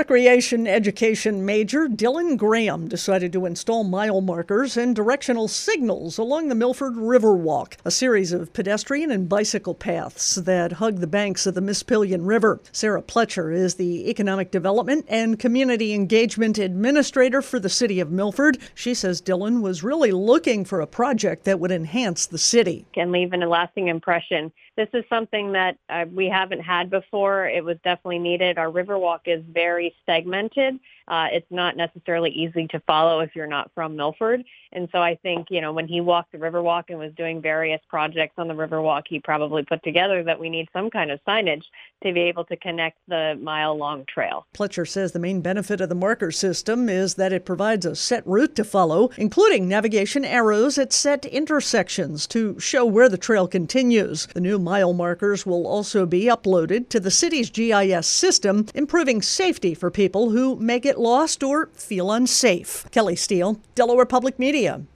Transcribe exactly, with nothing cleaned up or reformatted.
Recreation education major Dylan Graham decided to install mile markers and directional signals along the Milford Riverwalk, a series of pedestrian and bicycle paths that hug the banks of the Mispillion River. Sarah Pletcher is the Economic Development and Community Engagement Administrator for the city of Milford. She says Dylan was really looking for a project that would enhance the city and leave a lasting impression. This is something that uh, we haven't had before. It was definitely needed. Our Riverwalk is very segmented. Uh, it's not necessarily easy to follow if you're not from Milford. And so I think, you know, when he walked the Riverwalk and was doing various projects on the Riverwalk, he probably put together that we need some kind of signage to be able to connect the mile-long trail. Pletcher says the main benefit of the marker system is that it provides a set route to follow, including navigation arrows at set intersections to show where the trail continues. The new mile markers will also be uploaded to the city's G I S system, improving safety for people who may get lost or feel unsafe. Kelly Steele, Delaware Public Media.